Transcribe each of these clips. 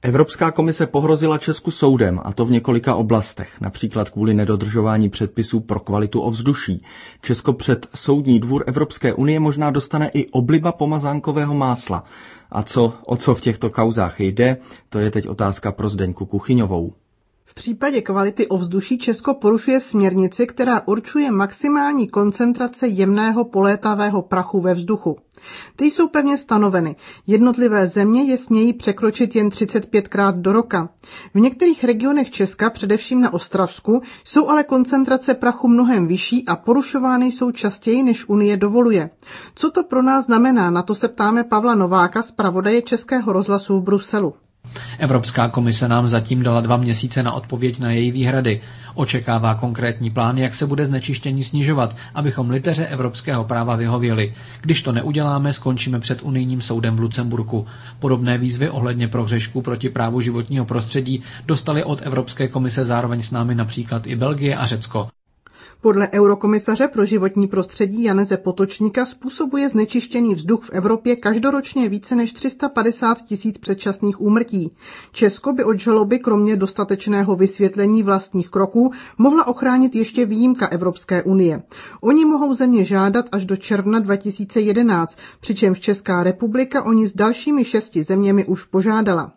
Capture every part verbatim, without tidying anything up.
Evropská komise pohrozila Česku soudem, a to v několika oblastech, například kvůli nedodržování předpisů pro kvalitu ovzduší. Česko před Soudní dvůr Evropské unie možná dostane i obliba pomazánkového másla. A co, o co v těchto kauzách jde, to je teď otázka pro Zdeňku Kuchyňovou. V případě kvality ovzduší Česko porušuje směrnici, která určuje maximální koncentrace jemného polétavého prachu ve vzduchu. Ty jsou pevně stanoveny. Jednotlivé země je smějí překročit jen třicet pětkrát do roka. V některých regionech Česka, především na Ostravsku, jsou ale koncentrace prachu mnohem vyšší a porušovány jsou častěji, než Unie dovoluje. Co to pro nás znamená? Na to se ptáme Pavla Nováka, zpravodaje Českého rozhlasu v Bruselu. Evropská komise nám zatím dala dva měsíce na odpověď na její výhrady. Očekává konkrétní plán, jak se bude znečištění snižovat, abychom liteře evropského práva vyhověli. Když to neuděláme, skončíme před unijním soudem v Lucemburku. Podobné výzvy ohledně prohřešků proti právu životního prostředí dostali od Evropské komise zároveň s námi například i Belgie a Řecko. Podle eurokomisaře pro životní prostředí Janeze Potočníka způsobuje znečištěný vzduch v Evropě každoročně více než tři sta padesát tisíc předčasných úmrtí. Česko by od žaloby kromě dostatečného vysvětlení vlastních kroků mohla ochránit ještě výjimka Evropské unie. Oni mohou země žádat až do června dva tisíce jedenáct, přičemž Česká republika o ní s dalšími šesti zeměmi už požádala.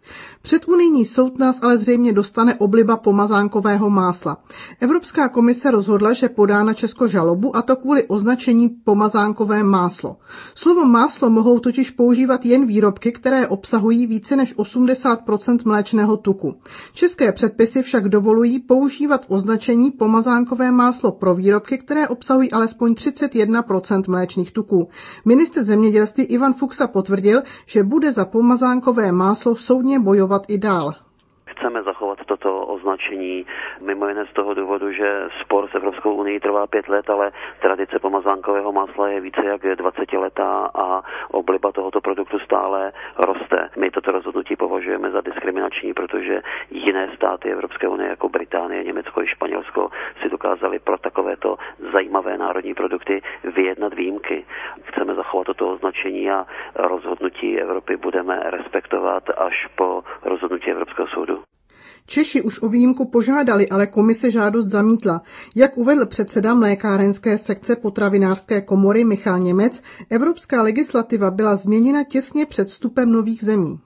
Před unijní soud nás ale zřejmě dostane obliba pomazánkového másla. Evropská komise rozhodla, že podá na Česko žalobu, a to kvůli označení pomazánkové máslo. Slovo máslo mohou totiž používat jen výrobky, které obsahují více než osmdesát procent mléčného tuku. České předpisy však dovolují používat označení pomazánkové máslo pro výrobky, které obsahují alespoň třicet jedna procent mléčných tuků. Ministr zemědělství Ivan Fuksa potvrdil, že bude za pomazánkové máslo soudně bojovat i dál. Chceme zachovat toto označení mimo jiné z toho důvodu, že spor s Evropskou unií trvá pět let, ale tradice pomazánkového másla je více jak dvacetiletá a obliba tohoto produktu stále roste. My toto rozhodnutí považujeme za diskriminační, protože jiné státy Evropské unie jako Británie, Německo i Španělsko si dokázali pro takovéto zajímavé národní produkty vyjednat výjimky. Chceme zachovat toto označení a rozhodnutí Evropy budeme respektovat až po rozhodnutí Evropského soudu. Češi už o výjimku požádali, ale komise žádost zamítla. Jak uvedl předseda mlékárenské sekce potravinářské komory Michal Němec, evropská legislativa byla změněna těsně před vstupem nových zemí.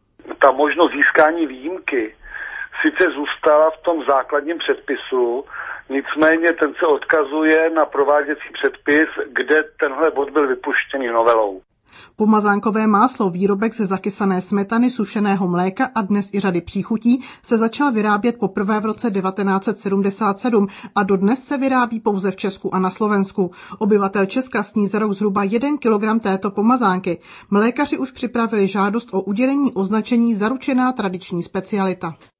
Ta možnost získání výjimky sice zůstala v tom základním předpisu, nicméně ten se odkazuje na prováděcí předpis, kde tenhle bod byl vypuštěný novelou. Pomazánkové máslo, výrobek ze zakysané smetany, sušeného mléka a dnes i řady příchutí, se začal vyrábět poprvé v roce devatenáct set sedmdesát sedm a dodnes se vyrábí pouze v Česku a na Slovensku. Obyvatel Česka sní za rok zhruba jeden kilogram této pomazánky. Mlékaři už připravili žádost o udělení označení zaručená tradiční specialita.